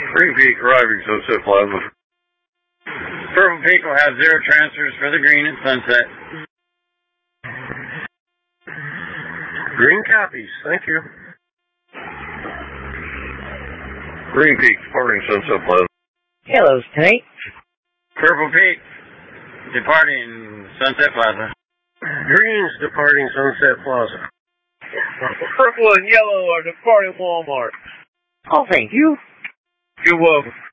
Green Peak arriving Sunset Plaza. Purple Peak will have 0 transfers for the green at Sunset. Green copies, thank you. Green Peak departing Sunset Plaza. Hello, tonight. Purple Peak departing Sunset Plaza. Green's departing Sunset Plaza. Purple and yellow are departing Walmart. Oh, thank you. You're welcome.